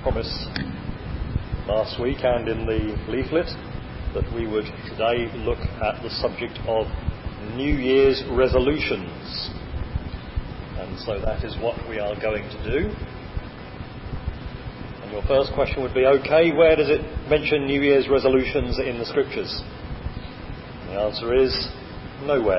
promise last week and in the leaflet that we would today look at the subject of New Year's resolutions. And so that is what we are going to do. And your first question would be, okay, where does it mention New Year's resolutions in the Scriptures? And the answer is nowhere.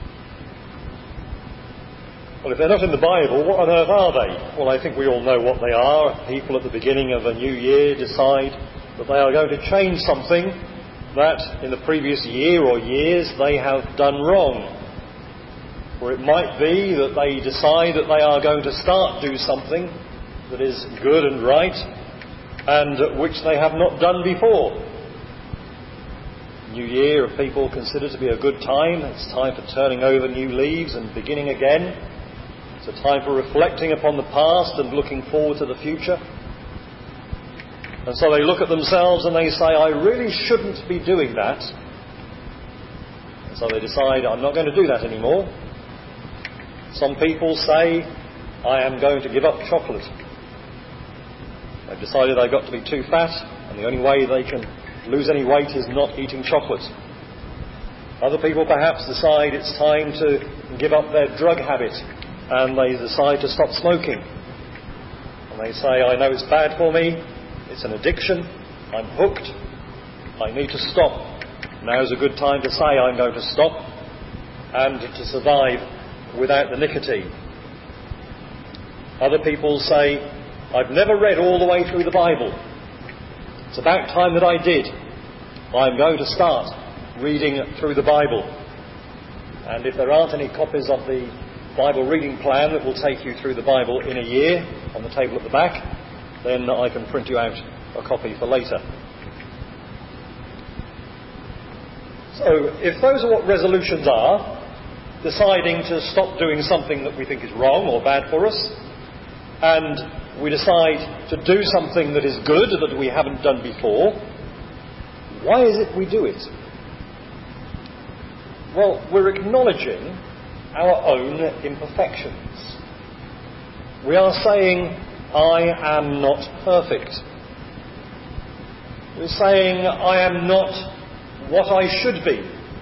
Well, if they're not in the Bible, what on earth are they? Well, I think we all know what they are. People at the beginning of a new year decide that they are going to change something that in the previous year or years they have done wrong. Or it might be that they decide that they are going to do something that is good and right and which they have not done before. New year, people consider to be a good time. It's time for turning over new leaves and beginning again. It's a time for reflecting upon the past and looking forward to the future. And so they look at themselves and they say, I really shouldn't be doing that. And so they decide, I'm not going to do that anymore. Some people say, I am going to give up chocolate. They've decided they've got to be too fat, and the only way they can lose any weight is not eating chocolate. Other people perhaps decide it's time to give up their drug habit, and they decide to stop smoking. And they say, I know it's bad for me, it's an addiction, I'm hooked, I need to stop. Now's a good time to say I'm going to stop and to survive without the nicotine. Other people say, I've never read all the way through the Bible. It's about time that I did. I'm going to start reading through the Bible. And if there aren't any copies of the Bible reading plan that will take you through the Bible in a year on the table at the back, then I can print you out a copy for later. So, if those are what resolutions are, deciding to stop doing something that we think is wrong or bad for us, and we decide to do something that is good that we haven't done before, why is it we do it? Well, we're acknowledging our own imperfections. We are saying, I am not perfect. We're saying, I am not what I should be.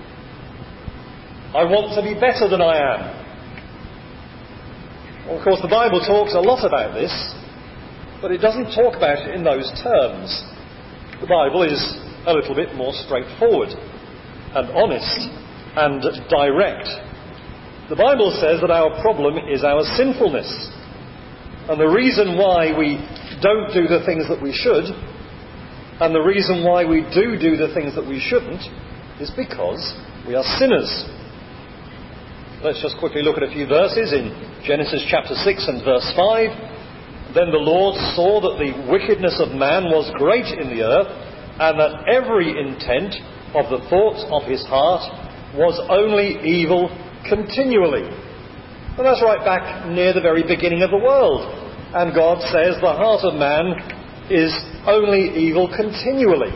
I want to be better than I am. Well, of course, the Bible talks a lot about this, but it doesn't talk about it in those terms. The Bible is a little bit more straightforward and honest and direct. The Bible says that our problem is our sinfulness. And the reason why we don't do the things that we should, and the reason why we do the things that we shouldn't, is because we are sinners. Let's just quickly look at a few verses in Genesis chapter 6 and verse 5. Then the Lord saw that the wickedness of man was great in the earth, and that every intent of the thoughts of his heart was only evil continually. And that's right back near the very beginning of the world. And God says the heart of man is only evil continually.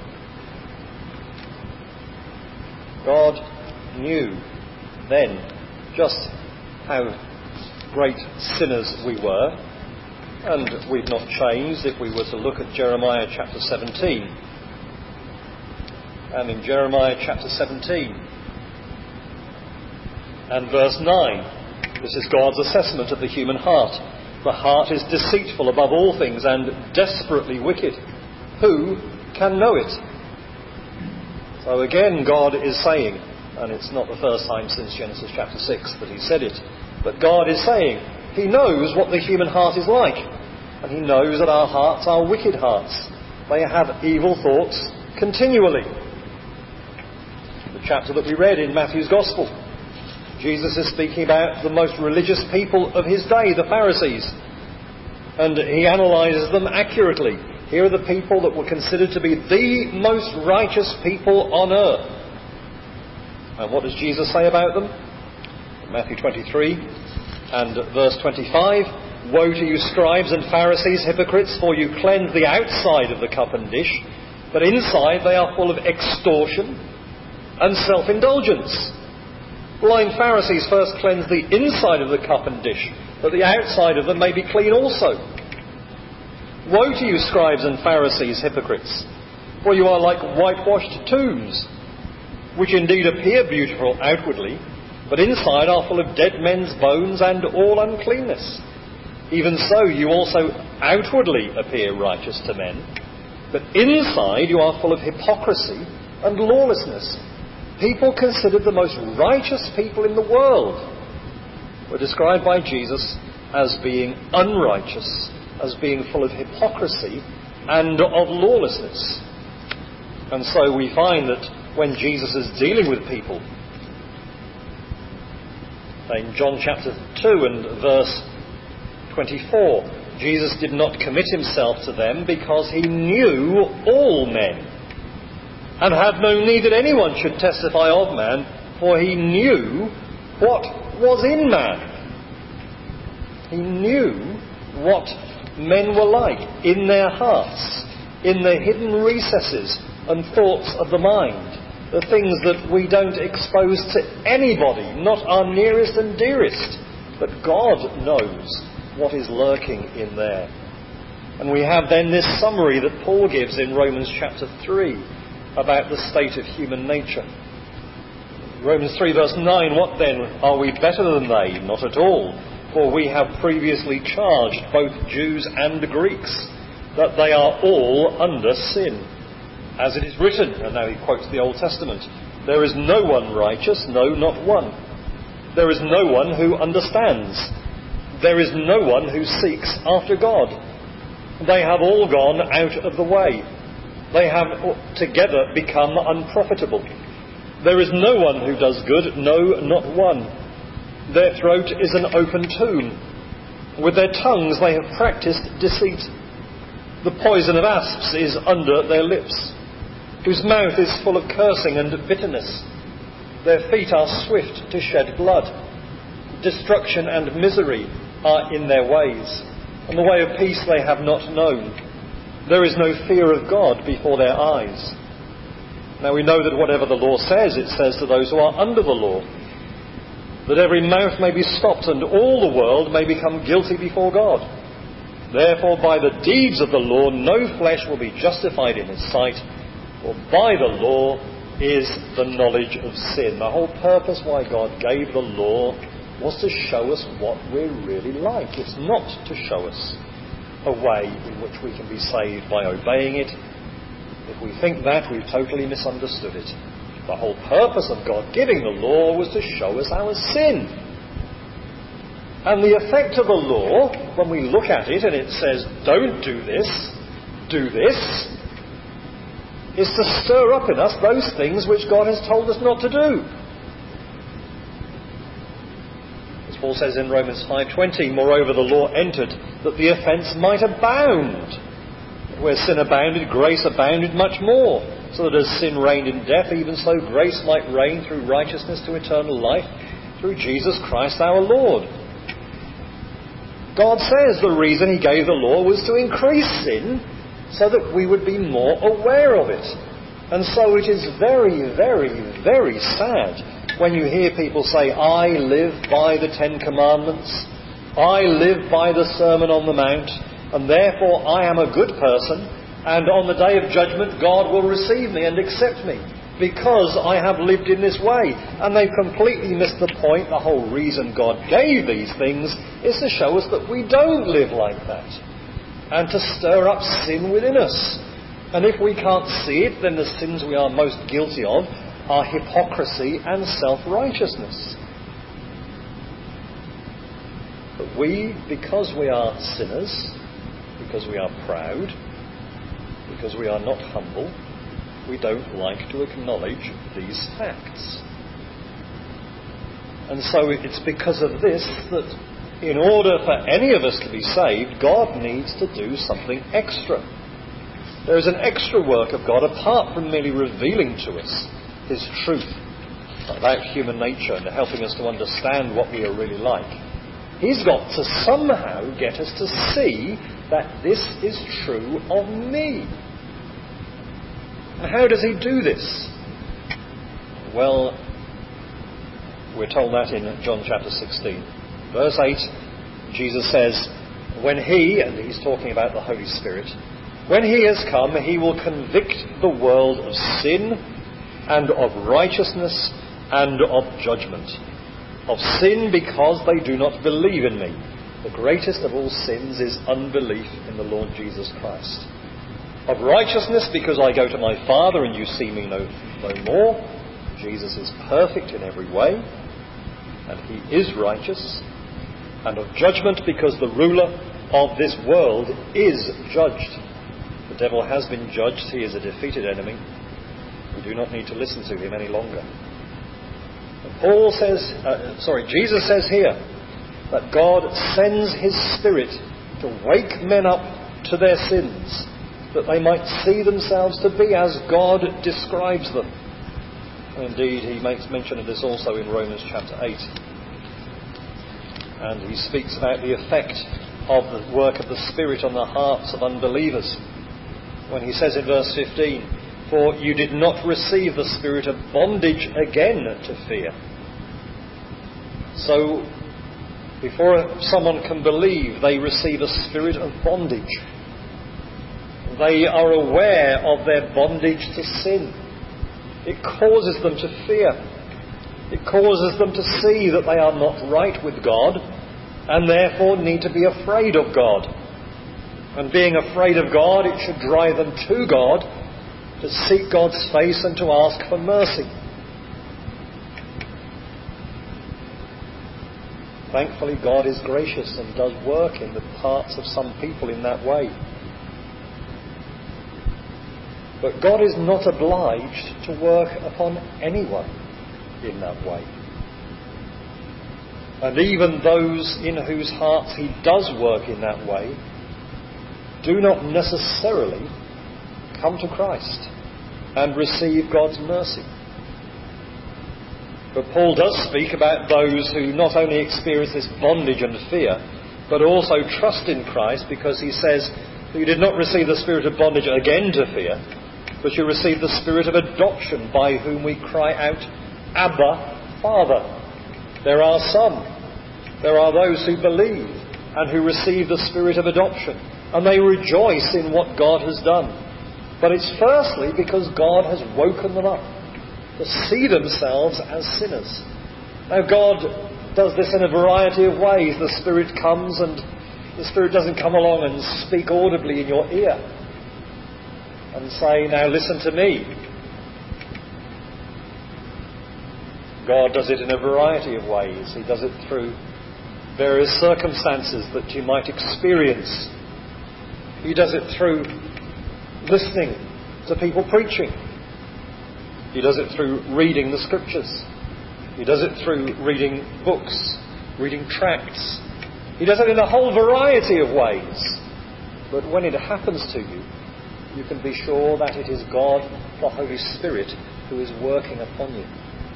God knew then just how great sinners we were, and we've not changed if we were to look at Jeremiah chapter 17. And in Jeremiah chapter 17 and verse 9, this is God's assessment of the human heart. The heart is deceitful above all things and desperately wicked. Who can know it? So again, God is saying, and it's not the first time since Genesis chapter 6 that he said it, but God is saying he knows what the human heart is like, and he knows that our hearts are wicked hearts. They have evil thoughts continually. The chapter that we read in Matthew's Gospel, Jesus is speaking about the most religious people of his day, the Pharisees. And he analyses them accurately. Here are the people that were considered to be the most righteous people on earth. And what does Jesus say about them? In Matthew 23 and verse 25, Woe to you, scribes and Pharisees, hypocrites, for you cleanse the outside of the cup and dish, but inside they are full of extortion and self-indulgence. Blind Pharisees first cleanse the inside of the cup and dish, that the outside of them may be clean also. Woe to you, scribes and Pharisees, hypocrites, for you are like whitewashed tombs, which indeed appear beautiful outwardly, but inside are full of dead men's bones and all uncleanness. Even so, you also outwardly appear righteous to men, but inside you are full of hypocrisy and lawlessness. People considered the most righteous people in the world were described by Jesus as being unrighteous, as being full of hypocrisy and of lawlessness. And so we find that when Jesus is dealing with people, in John chapter 2 and verse 24, Jesus did not commit himself to them because he knew all men, and had no need that anyone should testify of man, for he knew what was in man. He knew what men were like in their hearts, in the hidden recesses and thoughts of the mind, the things that we don't expose to anybody, not our nearest and dearest, but God knows what is lurking in there. And we have then this summary that Paul gives in Romans chapter 3 about the state of human nature. Romans 3 verse 9, what then? Are we better than they? Not at all. For we have previously charged both Jews and Greeks that they are all under sin. As it is written, and now he quotes the Old Testament, there is no one righteous, no, not one. There is no one who understands. There is no one who seeks after God. They have all gone out of the way. They have together become unprofitable. There is no one who does good, no, not one. Their throat is an open tomb. With their tongues they have practiced deceit. The poison of asps is under their lips, whose mouth is full of cursing and bitterness. Their feet are swift to shed blood. Destruction and misery are in their ways, and the way of peace they have not known. There is no fear of God before their eyes. Now we know that whatever the law says, it says to those who are under the law, that every mouth may be stopped and all the world may become guilty before God. Therefore, by the deeds of the law, no flesh will be justified in his sight, for by the law is the knowledge of sin. The whole purpose why God gave the law was to show us what we're really like. It's not to show us a way in which we can be saved by obeying it. If we think that, we've totally misunderstood it. The whole purpose of God giving the law was to show us our sin. And the effect of the law, when we look at it and it says, don't do this, do this, is to stir up in us those things which God has told us not to do. As Paul says in Romans 5:20, moreover the law entered that the offence might abound. Where sin abounded, grace abounded much more. So that as sin reigned in death, even so grace might reign through righteousness to eternal life through Jesus Christ our Lord. God says the reason he gave the law was to increase sin so that we would be more aware of it. And so it is very, very, very sad when you hear people say, I live by the Ten Commandments, I live by the Sermon on the Mount, and therefore I am a good person, and on the day of judgment God will receive me and accept me because I have lived in this way. And they've completely missed the point. The whole reason God gave these things is to show us that we don't live like that and to stir up sin within us. And if we can't see it, then the sins we are most guilty of are hypocrisy and self-righteousness. But we, because we are sinners, because we are proud, because we are not humble, we don't like to acknowledge these facts. And so it's because of this that in order for any of us to be saved, God needs to do something extra. There is an extra work of God apart from merely revealing to us his truth about human nature and helping us to understand what we are really like. He's got to somehow get us to see that this is true of me. And how does he do this? Well, we're told that in John chapter 16. Verse 8, Jesus says, when he, and he's talking about the Holy Spirit, when he has come, he will convict the world of sin and of righteousness and of judgment. Of sin because they do not believe in me. The greatest of all sins is unbelief in the Lord Jesus Christ. Of righteousness because I go to my Father and you see me no more. Jesus is perfect in every way and he is righteous. And of judgment because the ruler of this world is judged. The devil has been judged. He is a defeated enemy. We do not need to listen to him any longer. Jesus says here that God sends his Spirit to wake men up to their sins, that they might see themselves to be as God describes them. Indeed, he makes mention of this also in Romans chapter 8. And he speaks about the effect of the work of the Spirit on the hearts of unbelievers, when he says in verse 15, for you did not receive the spirit of bondage again to fear. So, before someone can believe, they receive a spirit of bondage. They are aware of their bondage to sin. It causes them to fear. It causes them to see that they are not right with God and therefore need to be afraid of God. And being afraid of God, it should drive them to God, to seek God's face and to ask for mercy. Thankfully, God is gracious and does work in the hearts of some people in that way. But God is not obliged to work upon anyone in that way. And even those in whose hearts he does work in that way do not necessarily come to Christ and receive God's mercy. But Paul does speak about those who not only experience this bondage and fear, but also trust in Christ, because he says, you did not receive the spirit of bondage again to fear, but you received the spirit of adoption, by whom we cry out, Abba, Father. There are some. There are those who believe and who receive the spirit of adoption, and they rejoice in what God has done. But it's firstly because God has woken them up to see themselves as sinners. Now, God does this in a variety of ways. The Spirit comes, and the Spirit doesn't come along and speak audibly in your ear and say, now listen to me. God does it in a variety of ways. He does it through various circumstances that you might experience. He does it through listening to people preaching. He does it through reading the Scriptures. He does it through reading books, reading tracts. He does it in a whole variety of ways. But when it happens to you, you can be sure that it is God, the Holy Spirit, who is working upon you.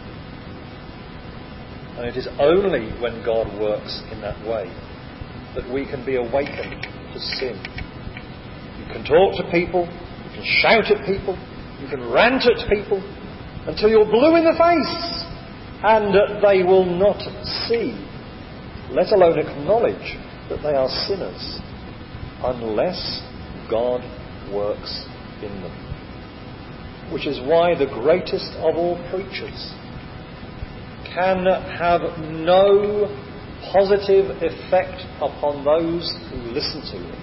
And it is only when God works in that way that we can be awakened to sin. You can talk to people, you can shout at people, you can rant at people until you're blue in the face, and they will not see, let alone acknowledge, that they are sinners unless God works in them. Which is why the greatest of all preachers can have no positive effect upon those who listen to him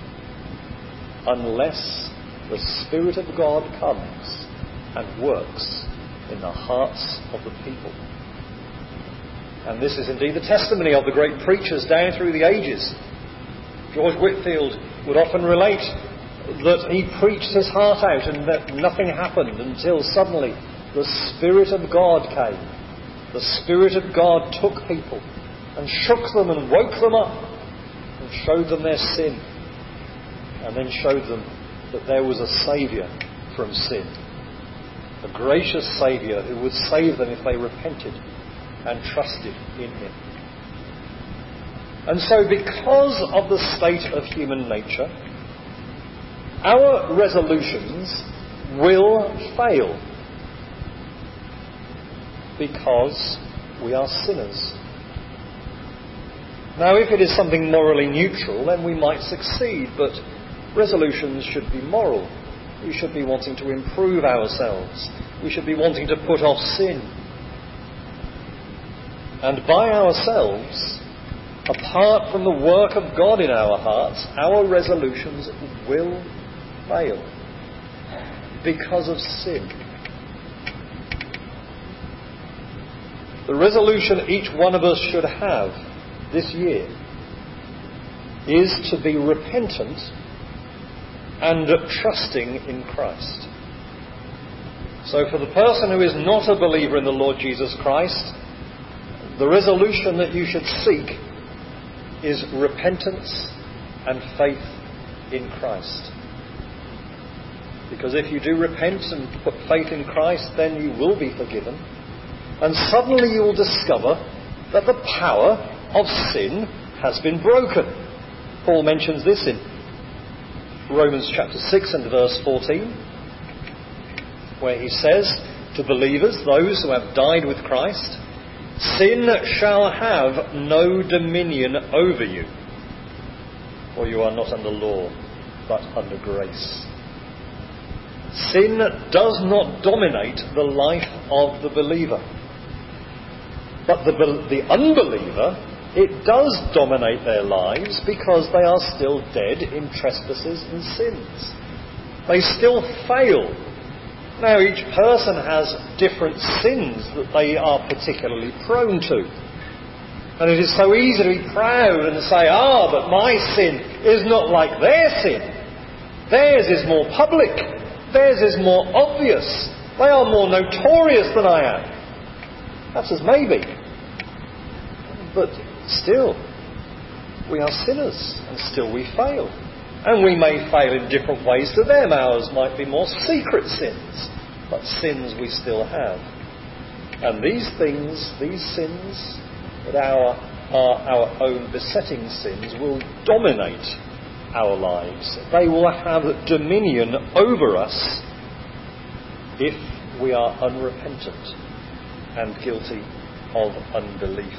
unless the Spirit of God comes and works in the hearts of the people. And this is indeed the testimony of the great preachers down through the ages. George Whitefield would often relate that he preached his heart out and that nothing happened until suddenly the Spirit of God came. The Spirit of God took people and shook them and woke them up and showed them their sin, and then showed them that there was a Saviour from sin, a gracious Saviour who would save them if they repented and trusted in him. And so, because of the state of human nature, our resolutions will fail, because we are sinners. Now, if it is something morally neutral, then we might succeed, but resolutions should be moral. We should be wanting to improve ourselves. We should be wanting to put off sin. And by ourselves, apart from the work of God in our hearts, our resolutions will fail because of sin. The resolution each one of us should have this year is to be repentant and trusting in Christ. So for the person who is not a believer in the Lord Jesus Christ, the resolution that you should seek is repentance and faith in Christ. Because if you do repent and put faith in Christ, then you will be forgiven. And suddenly you will discover that the power of sin has been broken. Paul mentions this in Romans chapter 6 and verse 14, where he says to believers, those who have died with Christ, sin shall have no dominion over you, for you are not under law, but under grace. Sin does not dominate the life of the believer. But the unbeliever, it does dominate their lives because they are still dead in trespasses and sins. They still fail. Now, each person has different sins that they are particularly prone to. And it is so easy to be proud and say, but my sin is not like their sin. Theirs is more public. Theirs is more obvious. They are more notorious than I am. That's as maybe. But still, we are sinners, and still we fail. And we may fail in different ways to them. Ours might be more secret sins, but sins we still have. And these things, these sins that are our own besetting sins, will dominate our lives. They will have dominion over us if we are unrepentant and guilty of unbelief.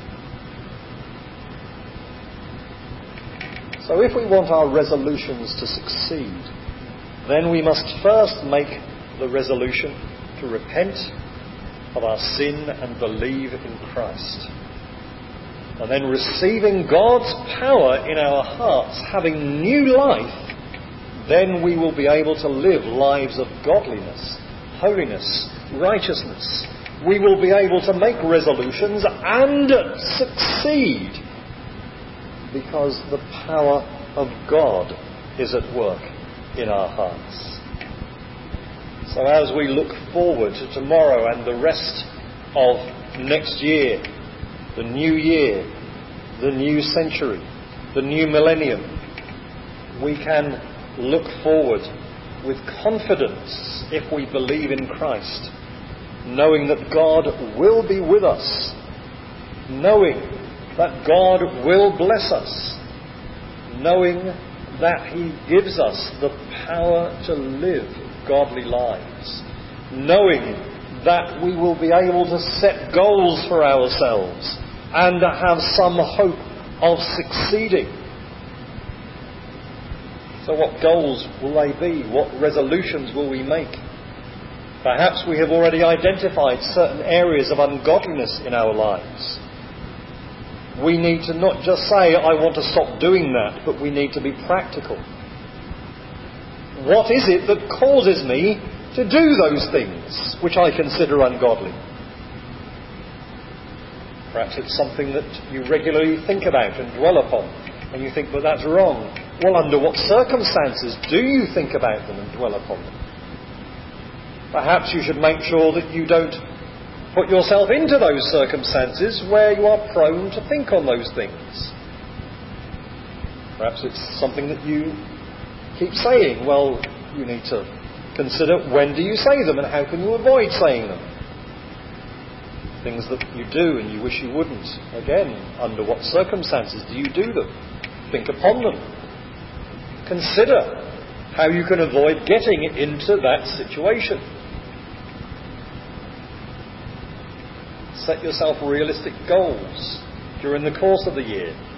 So if we want our resolutions to succeed, then we must first make the resolution to repent of our sin and believe in Christ. And then receiving God's power in our hearts, having new life, then we will be able to live lives of godliness, holiness, righteousness. We will be able to make resolutions and succeed, because the power of God is at work in our hearts. So as we look forward to tomorrow and the rest of next year, the new century, the new millennium, we can look forward with confidence if we believe in Christ, knowing that God will be with us, knowing that God will bless us, knowing that He gives us the power to live godly lives, knowing that we will be able to set goals for ourselves and have some hope of succeeding. So what goals will they be? What resolutions will we make? Perhaps we have already identified certain areas of ungodliness in our lives. We need to not just say, I want to stop doing that, but we need to be practical. What is it that causes me to do those things which I consider ungodly? Perhaps it's something that you regularly think about and dwell upon, and you think, but that's wrong. Well, under what circumstances do you think about them and dwell upon them? Perhaps you should make sure that you don't put yourself into those circumstances where you are prone to think on those things. Perhaps it's something that you keep saying. Well, you need to consider, when do you say them and how can you avoid saying them? Things that you do and you wish you wouldn't. Again, under what circumstances do you do them? Think upon them. Consider how you can avoid getting into that situation. Set yourself realistic goals during the course of the year.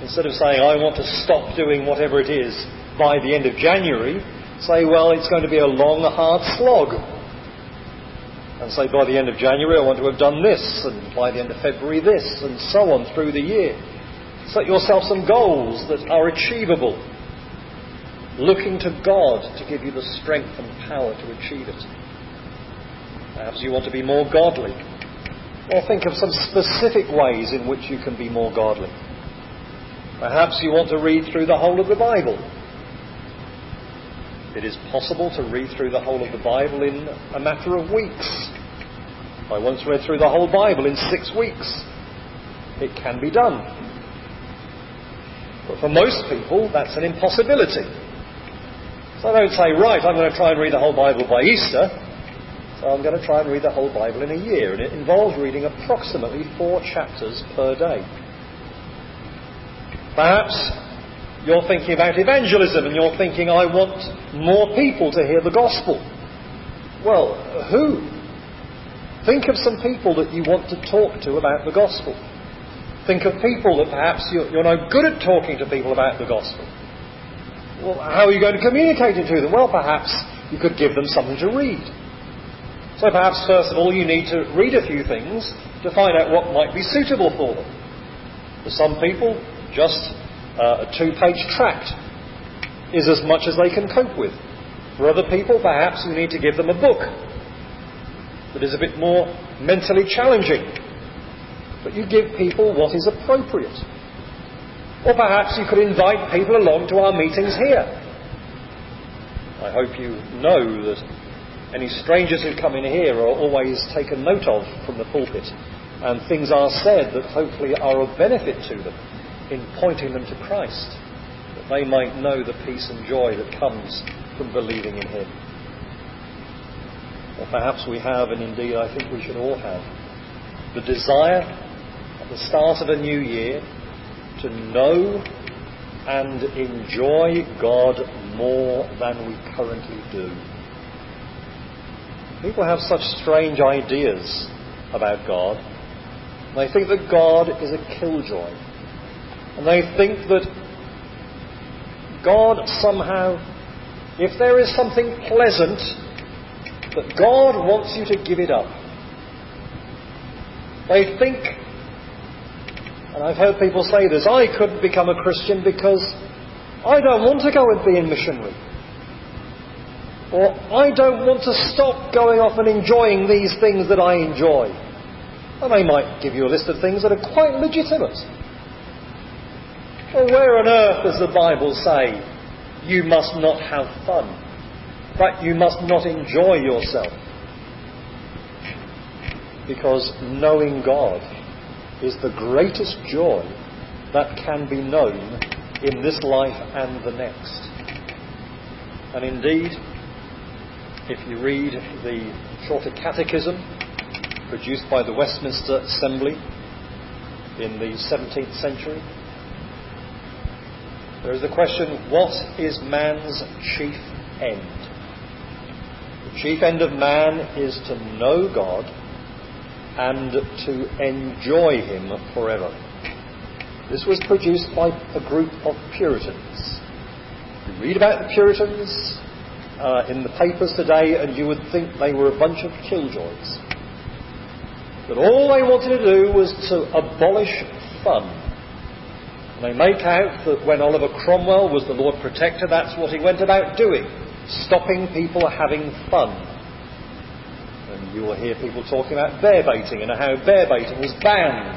Instead of saying, I want to stop doing whatever it is by the end of January, say, well, it's going to be a long, hard slog. And say, by the end of January, I want to have done this, and by the end of February, this, and so on through the year. Set yourself some goals that are achievable, looking to God to give you the strength and power to achieve it. Perhaps you want to be more godly, or think of some specific ways in which you can be more godly. Perhaps you want to read through the whole of the Bible. It is possible to read through the whole of the Bible in a matter of weeks. I once read through the whole Bible in 6 weeks. It can be done. But for most people, that's an impossibility. So I don't say, right, I'm going to try and read the whole Bible by Easter. So I'm going to try and read the whole Bible in a year. And it involves reading approximately 4 chapters per day. Perhaps you're thinking about evangelism and you're thinking, I want more people to hear the gospel. Well, who? Think of some people that you want to talk to about the gospel. Think of people that perhaps you're no good at talking to people about the gospel. Well, how are you going to communicate it to them? Well, perhaps you could give them something to read. So perhaps first of all you need to read a few things to find out what might be suitable for them. For some people, just a 2-page tract is as much as they can cope with. For other people, perhaps you need to give them a book that is a bit more mentally challenging. But you give people what is appropriate. Or perhaps you could invite people along to our meetings here. I hope you know that any strangers who come in here are always taken note of from the pulpit, and things are said that hopefully are of benefit to them in pointing them to Christ, that they might know the peace and joy that comes from believing in Him. Or perhaps we have, and indeed I think we should all have, the desire at the start of a new year to know and enjoy God more than we currently do. People have such strange ideas about God. They think that God is a killjoy. And they think that God somehow, if there is something pleasant, that God wants you to give it up. They think, and I've heard people say this, I couldn't become a Christian because I don't want to go and be a missionary. Or I don't want to stop going off and enjoying these things that I enjoy. And they might give you a list of things that are quite legitimate. Well, where on earth does the Bible say you must not have fun, that you must not enjoy yourself? Because knowing God is the greatest joy that can be known in this life and the next. And indeed, if you read the Shorter Catechism produced by the Westminster Assembly in the 17th century, there is the question, what is man's chief end? The chief end of man is to know God and to enjoy Him forever. This was produced by a group of Puritans. You read about the Puritans in the papers today and you would think they were a bunch of killjoys. But all they wanted to do was to abolish fun. They make out that when Oliver Cromwell was the Lord Protector, that's what he went about doing, stopping people having fun. And you will hear people talking about bear baiting and how bear baiting was banned.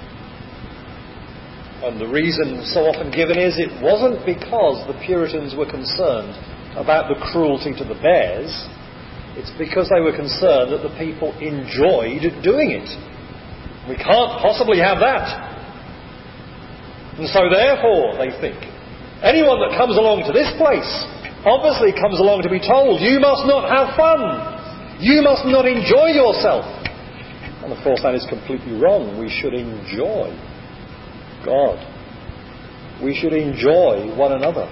And the reason so often given is it wasn't because the Puritans were concerned about the cruelty to the bears. It's because they were concerned that the people enjoyed doing it. We can't possibly have that. And so therefore, they think, anyone that comes along to this place obviously comes along to be told, you must not have fun. You must not enjoy yourself. And of course that is completely wrong. We should enjoy God. We should enjoy one another.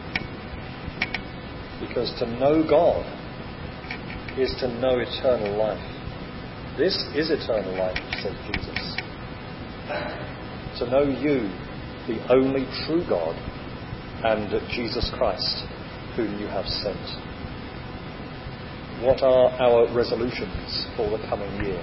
Because to know God is to know eternal life. This is eternal life, said Jesus. To know you, the only true God and Jesus Christ, whom you have sent. What are our resolutions for the coming year?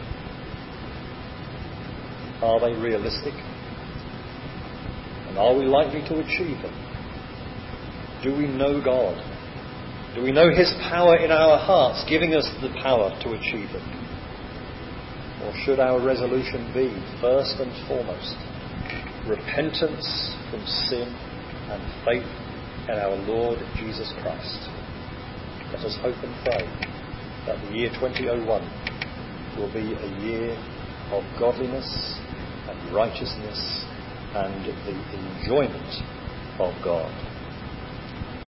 Are they realistic? And are we likely to achieve them? Do we know God? Do we know his power in our hearts, giving us the power to achieve them? Or should our resolution be, first and foremost, repentance from sin and faith in our Lord Jesus Christ? Let us hope and pray that the year 2001 will be a year of godliness and righteousness and the enjoyment of God.